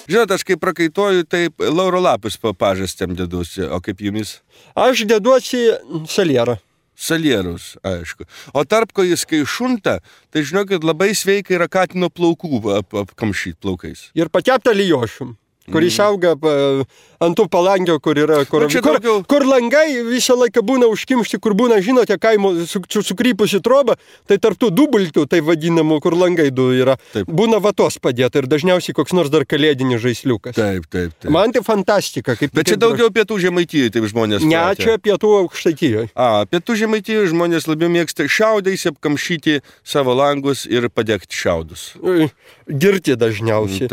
Žinot, aš kai prakaituoju, taip lauro lapus pažastėm deduosi, o kaip jumis? Aš deduosi salierą. Salierus, aišku. O tarpkojis, kai šunta, tai žinokit, labai sveikai yra katino plaukų apkamšyt plaukais. Ir patepta lijošum, kuris auga ant tų palangio, kur langai visą laiką būna užkimšti, kur būna, žinote, kaimo sukrypusi troba, tai tarp tų dubultų, tai vadinamų, kur langai du yra, taip. Būna vatos padėta ir dažniausiai koks nors dar kalėdinis žaisliukas. Taip. Man tai fantastika. Bet čia daugiau pietų Žemaitijoje, taip žmonės. Ne, čia pietų Aukštaitijoje. Pietų Žemaitijoje žmonės labiau mėgsta šiaudais apkamšyti savo langus ir padegti šiaudus. Girti dažniausiai.